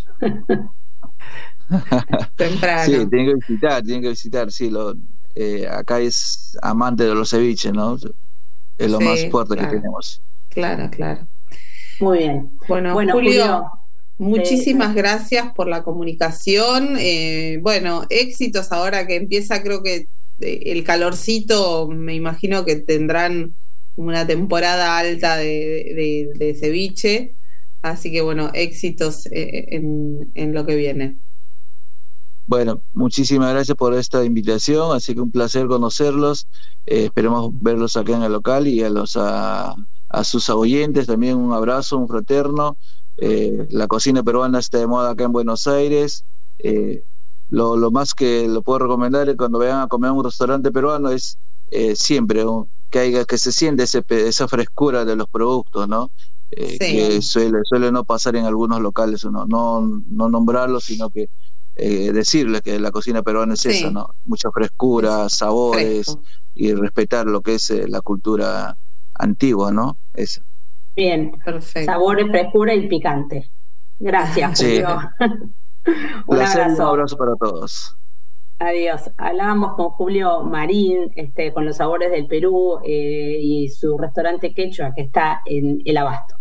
Temprano. Sí, tienen que visitar, sí, acá es amante de los ceviches, ¿no? Es lo más fuerte que tenemos. Claro. Muy bien. Bueno, Julio, muchísimas gracias por la comunicación. Éxitos ahora que empieza, creo que el calorcito, me imagino que tendrán una temporada alta de ceviche, así que éxitos en lo que viene. Bueno, muchísimas gracias por esta invitación, así que un placer conocerlos, esperemos verlos acá en el local y a sus oyentes también un abrazo, un fraterno. La cocina peruana está de moda acá en Buenos Aires. Lo más que lo puedo recomendar es cuando vayan a comer a un restaurante peruano es siempre que se siente esa frescura de los productos, ¿no? Que suele no pasar en algunos locales, no nombrarlos, sino que decirles que la cocina peruana es esa, ¿no? Mucha frescura, sabores, fresco. Y respetar lo que es la cultura antigua, ¿no? Eso. Bien, perfecto. Sabores, frescura y picante. Gracias, Julio. Un abrazo para todos. Adiós. Hablábamos con Julio Marín, con los sabores del Perú y su restaurante Quechua que está en El Abasto.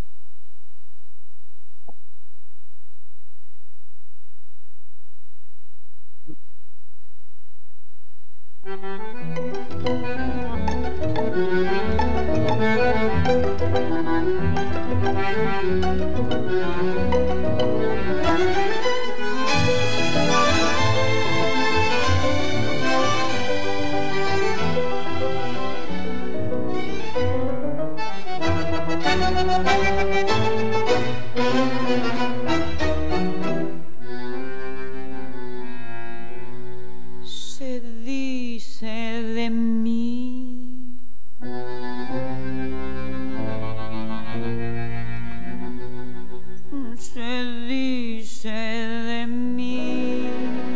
Se dice de mí, se dice de mí,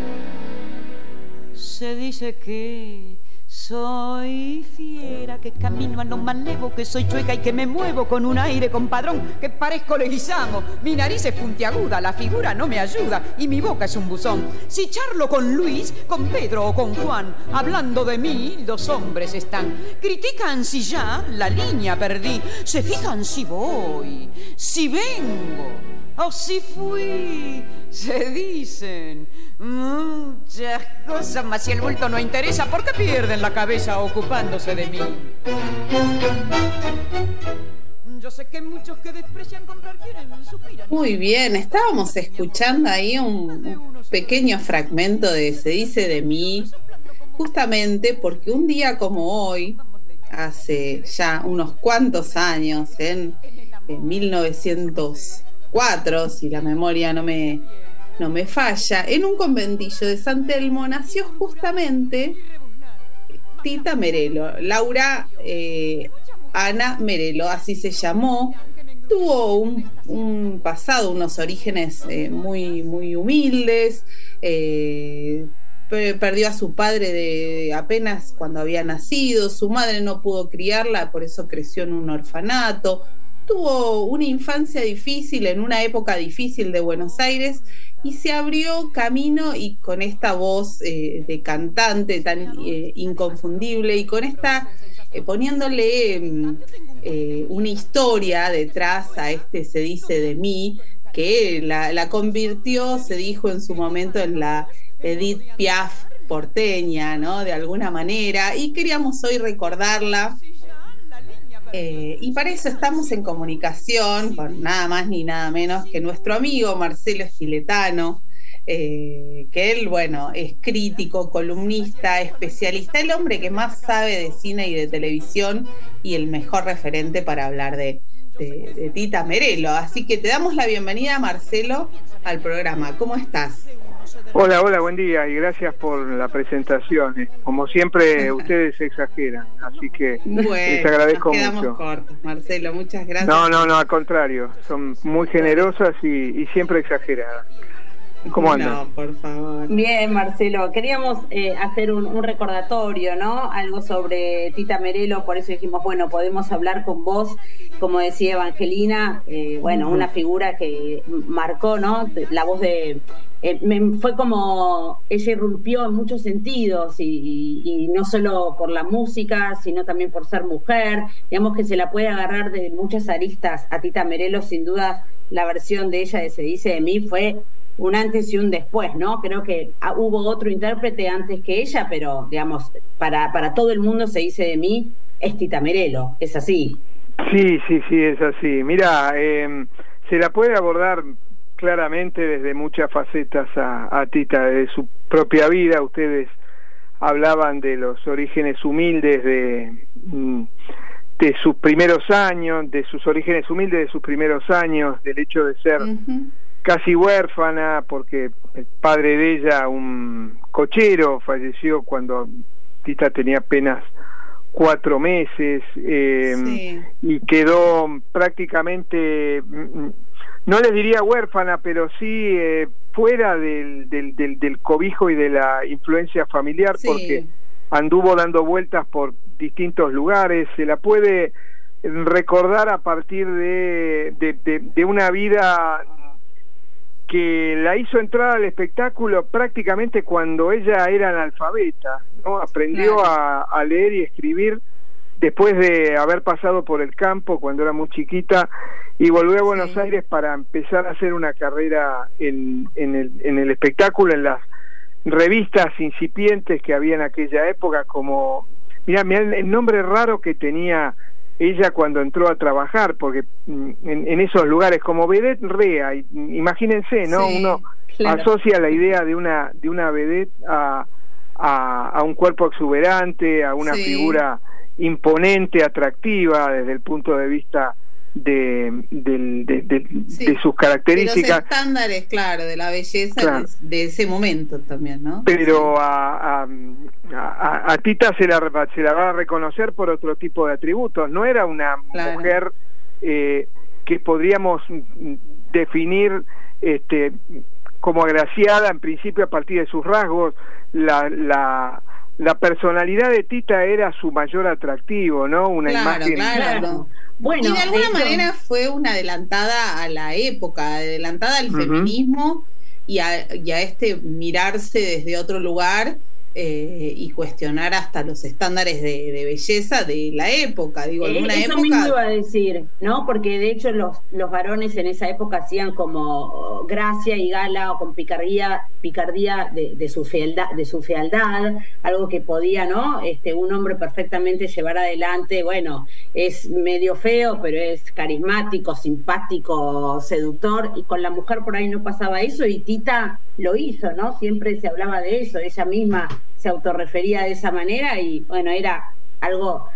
se dice que soy fiera, que camino a lo malevo, que soy chueca y que me muevo con un aire compadrón, que parezco Leguizamo, mi nariz es puntiaguda, la figura no me ayuda y mi boca es un buzón. Si charlo con Luis, con Pedro o con Juan, hablando de mí, los hombres están. Critican si ya la línea perdí, se fijan si voy, si vengo o si fui, se dicen muchas cosas, mas si el bulto no interesa, ¿por qué pierden la cabeza ocupándose de mí? Yo sé que muchos que desprecian comprar quieren suspiran. Muy bien, estábamos escuchando ahí un pequeño fragmento de Se dice de mí, justamente porque un día como hoy, hace ya unos cuantos años, en 1904, si la memoria no me falla, en un conventillo de San Telmo nació justamente Tita Merelo, Laura Ana Merelo, así se llamó. Tuvo un pasado, unos orígenes muy, muy humildes. Perdió a su padre apenas cuando había nacido. Su madre no pudo criarla, por eso creció en un orfanato. Tuvo una infancia difícil en una época difícil de Buenos Aires y se abrió camino, y con esta voz de cantante tan inconfundible, y con esta poniéndole una historia detrás a Se dice de mí, que la convirtió, se dijo en su momento, en la Edith Piaf porteña, ¿no? De alguna manera, y queríamos hoy recordarla. Y para eso estamos en comunicación con nada más ni nada menos que nuestro amigo Marcelo Spiletano, que él, bueno, es crítico, columnista, especialista, el hombre que más sabe de cine y de televisión y el mejor referente para hablar de Tita Merelo. Así que te damos la bienvenida, Marcelo, al programa. ¿Cómo estás? Hola, buen día y gracias por la presentación. Como siempre, ustedes exageran, así que les agradezco mucho. Nos quedamos cortos, Marcelo, muchas gracias. No, al contrario, son muy generosas y siempre exageradas. ¿Cómo andan? No, por favor. Bien, Marcelo, queríamos hacer un recordatorio, ¿no? Algo sobre Tita Merelo, por eso dijimos, bueno, podemos hablar con vos, como decía Evangelina, una figura que marcó, ¿no? La voz de... fue como ella irrumpió en muchos sentidos y no solo por la música, sino también por ser mujer. Digamos que se la puede agarrar de muchas aristas a Tita Merelo. Sin duda la versión de ella de Se dice de mí fue un antes y un después, ¿no? Creo que hubo otro intérprete antes que ella, pero digamos, para todo el mundo Se dice de mí es Tita Merelo, es así. Sí, es así. Mira, se la puede abordar claramente desde muchas facetas a Tita, de su propia vida. Ustedes hablaban de los orígenes humildes de sus primeros años, del hecho de ser casi huérfana, porque el padre de ella, un cochero, falleció cuando Tita tenía apenas 4 meses, y quedó prácticamente... no les diría huérfana, pero sí fuera del cobijo y de la influencia familiar, porque anduvo dando vueltas por distintos lugares. Se la puede recordar a partir de una vida que la hizo entrar al espectáculo prácticamente cuando ella era analfabeta, ¿no? Aprendió a leer y escribir después de haber pasado por el campo cuando era muy chiquita, y volvió a Buenos Aires para empezar a hacer una carrera en el espectáculo, en las revistas incipientes que había en aquella época, como... Mirá el nombre raro que tenía ella cuando entró a trabajar, porque en esos lugares como vedette rea, imagínense, ¿no? Uno asocia la idea de una vedette a un cuerpo exuberante, a una figura imponente, atractiva desde el punto de vista de sus características, de los estándares, claro, de la belleza de ese momento también, ¿no? Pero a Tita se la va a reconocer por otro tipo de atributos. No era una mujer que podríamos definir como agraciada en principio a partir de sus rasgos. La personalidad de Tita era su mayor atractivo, ¿no? Una imagen... Claro. Bueno, y de alguna manera fue una adelantada a la época, adelantada al feminismo y a mirarse desde otro lugar, y cuestionar hasta los estándares de belleza de la época. Digo, alguna eso época... mismo iba a decir, ¿no? Porque de hecho los varones en esa época hacían como gracia y gala o con picardía de su fealdad, algo que podía, ¿no? Un hombre perfectamente llevar adelante. Bueno, es medio feo, pero es carismático, simpático, seductor, y con la mujer por ahí no pasaba eso, y Tita lo hizo, ¿no? Siempre se hablaba de eso, ella misma se autorrefería de esa manera, y bueno, era algo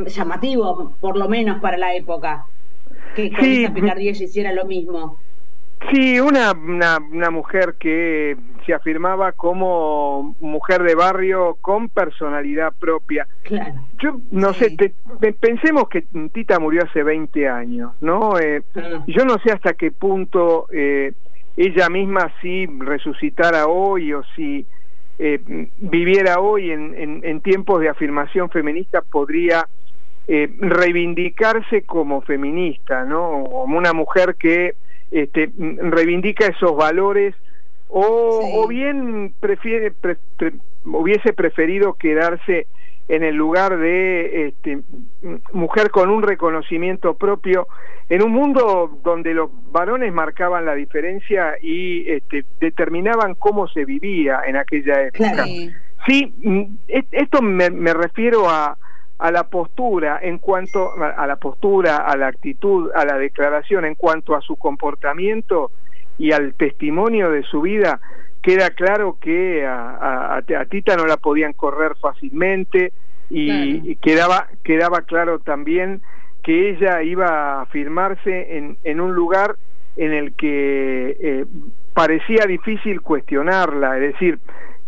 llamativo, por lo menos para la época, que con esa picardía ella hiciera lo mismo. Sí, una mujer que se afirmaba como mujer de barrio con personalidad propia. Claro. Yo no sé, pensemos que Tita murió hace 20 años, ¿no? Yo no sé hasta qué punto ella misma, si resucitara hoy o si viviera hoy en tiempos de afirmación feminista, podría reivindicarse como feminista, ¿no? Como una mujer que reivindica esos valores o bien hubiese preferido quedarse en el lugar de mujer con un reconocimiento propio en un mundo donde los varones marcaban la diferencia y determinaban cómo se vivía en aquella época. Sí, esto me refiero a la postura, en cuanto a la postura, a la actitud, a la declaración, en cuanto a su comportamiento y al testimonio de su vida. Queda claro que a Tita no la podían correr fácilmente y quedaba claro también que ella iba a afirmarse en un lugar en el que parecía difícil cuestionarla, es decir,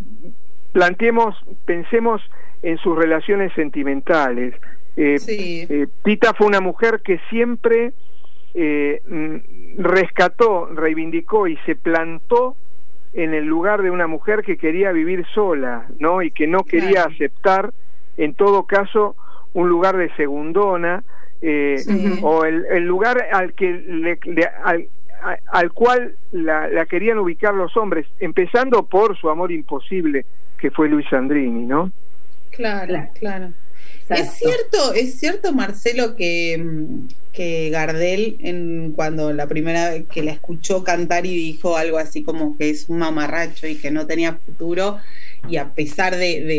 pensemos en sus relaciones sentimentales. Tita fue una mujer que siempre rescató, reivindicó y se plantó en el lugar de una mujer que quería vivir sola, ¿no? Y que no quería aceptar, en todo caso, un lugar de segundona, o el lugar al cual la querían ubicar los hombres, empezando por su amor imposible, que fue Luis Sandrini, ¿no? Claro. Es cierto, Marcelo, que Gardel, cuando la primera vez que la escuchó cantar y dijo algo así como que es un mamarracho y que no tenía futuro, y a pesar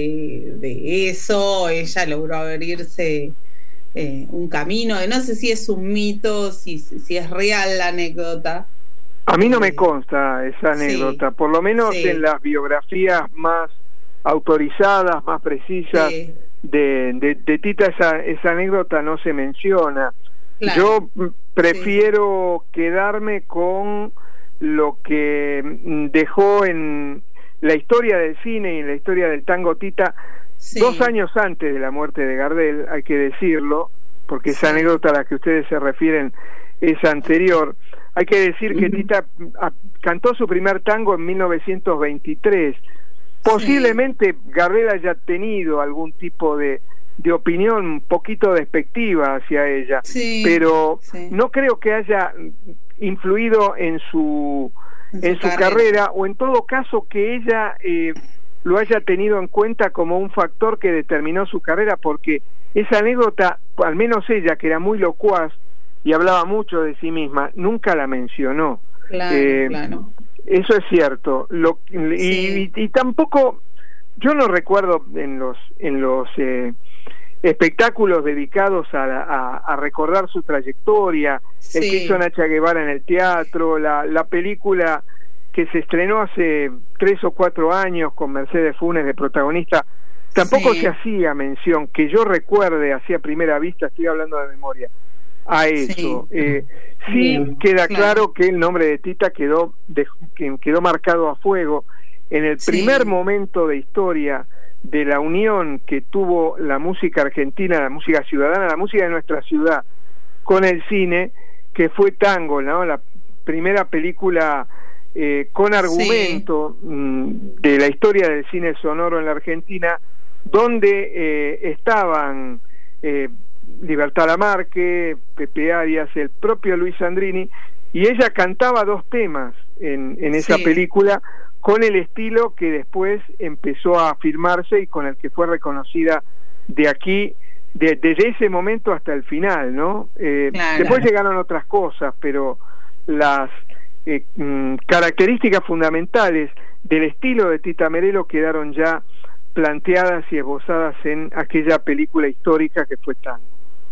de eso, ella logró abrirse un camino. No sé si es un mito, si es real la anécdota. A mí no me consta esa anécdota, por lo menos en las biografías más autorizadas, más precisas de Tita, esa anécdota no se menciona. Yo prefiero quedarme con lo que dejó en la historia del cine y en la historia del tango Tita 2 años antes de la muerte de Gardel, hay que decirlo, porque esa anécdota a la que ustedes se refieren es anterior. Hay que decir que Tita cantó su primer tango en 1923. Posiblemente Gardel haya tenido algún tipo de opinión un poquito despectiva hacia ella, pero no creo que haya influido en su carrera, o en todo caso que ella lo haya tenido en cuenta como un factor que determinó su carrera, porque esa anécdota, al menos ella, que era muy locuaz y hablaba mucho de sí misma, nunca la mencionó. Claro. Eso es cierto. Y tampoco, yo no recuerdo en los espectáculos dedicados a recordar su trayectoria, el que hizo Nacha Guevara en el teatro, la película que se estrenó hace 3 o 4 años con Mercedes Funes de protagonista, tampoco se hacía mención, que yo recuerde así a primera vista, estoy hablando de memoria, a eso. Queda claro que el nombre de Tita quedó marcado a fuego en el primer momento de historia de la unión que tuvo la música argentina, la música ciudadana, la música de nuestra ciudad con el cine, que fue Tango, ¿no? La primera película con argumento de la historia del cine sonoro en la Argentina, donde estaban Libertad Lamarque, Pepe Arias, el propio Luis Sandrini, y ella cantaba 2 temas en esa película, con el estilo que después empezó a afirmarse y con el que fue reconocida desde ese momento hasta el final, ¿no? Después llegaron otras cosas, pero las características fundamentales del estilo de Tita Merello quedaron ya planteadas y esbozadas en aquella película histórica que fue Tango.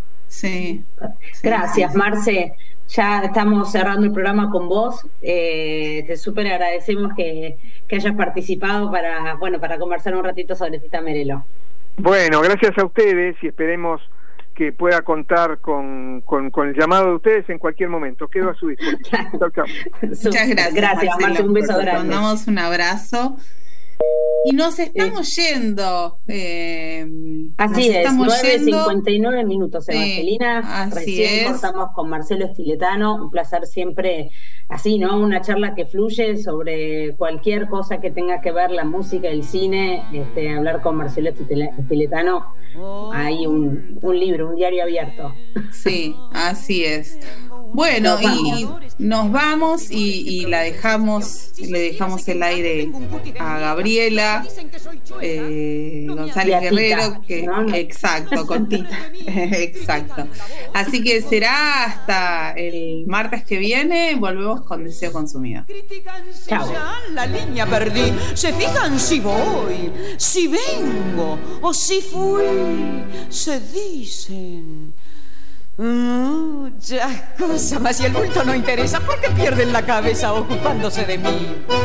Gracias, Marce. Ya estamos cerrando el programa con vos. Te súper agradecemos que hayas participado para conversar un ratito sobre Tita Merello. Bueno, gracias a ustedes y esperemos que pueda contar con el llamado de ustedes en cualquier momento. Quedo a su disposición. Chau, chau. Muchas gracias. Gracias, Marcelo. Un beso grande. Mandamos un abrazo. Y nos estamos yendo. Así es, 9:59 minutos, Evangelina. Recién cortamos con Marcelo Estiletano. Un placer siempre, así, ¿no? Una charla que fluye sobre cualquier cosa que tenga que ver la música, el cine. Hablar con Marcelo Estiletano. Hay un libro, un diario abierto. Sí, así es. Bueno, nos vamos y le dejamos el aire a Gabriela González Guerrero, exacto, con Tita. Exacto. Así que será hasta el martes que viene. Volvemos con Deseo Consumido. Chao. La línea perdí. Se fijan si voy, si vengo o si fui. Se dicen muchas cosas, mas si el bulto no interesa, ¿por qué pierden la cabeza ocupándose de mí?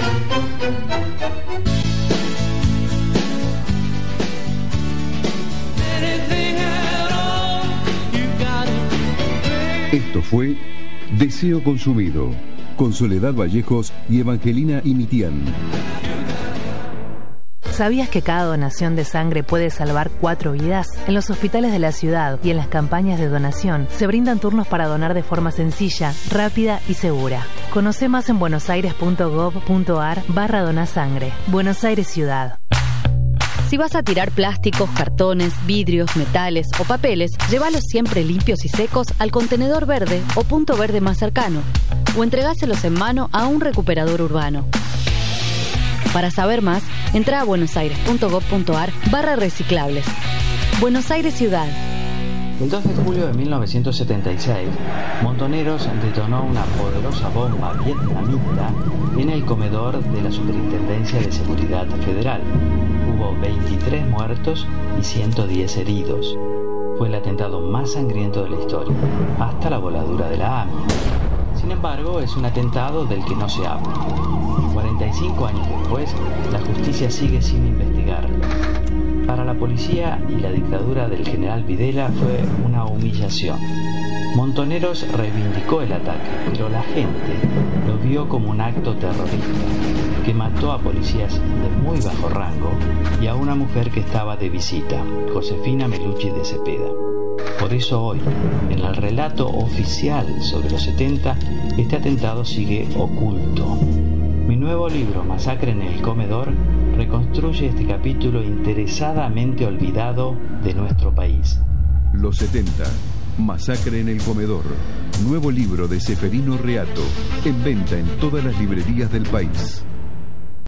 Esto fue Deseo Consumido, con Soledad Vallejos y Evangelina Imitián. ¿Sabías que cada donación de sangre puede salvar 4 vidas? En los hospitales de la ciudad y en las campañas de donación se brindan turnos para donar de forma sencilla, rápida y segura. Conoce más en buenosaires.gov.ar/donasangre. Buenos Aires Ciudad. Si vas a tirar plásticos, cartones, vidrios, metales o papeles, llévalos siempre limpios y secos al contenedor verde o punto verde más cercano, o entregáselos en mano a un recuperador urbano. Para saber más, entra a buenosaires.gov.ar/reciclables. Buenos Aires Ciudad. El 2 de julio de 1976, Montoneros detonó una poderosa bomba vietnamita en el comedor de la Superintendencia de Seguridad Federal. Hubo 23 muertos y 110 heridos. Fue el atentado más sangriento de la historia, hasta la voladura de la AMIA. Sin embargo, es un atentado del que no se habla. 45 años después, la justicia sigue sin investigarlo. Para la policía y la dictadura del general Videla fue una humillación. Montoneros reivindicó el ataque, pero la gente lo vio como un acto terrorista que mató a policías de muy bajo rango y a una mujer que estaba de visita, Josefina Melucci de Cepeda. Por eso hoy, en el relato oficial sobre los 70, este atentado sigue oculto. Mi nuevo libro, Masacre en el Comedor, reconstruye este capítulo interesadamente olvidado de nuestro país. Los 70, Masacre en el Comedor. Nuevo libro de Seferino Reato, en venta en todas las librerías del país.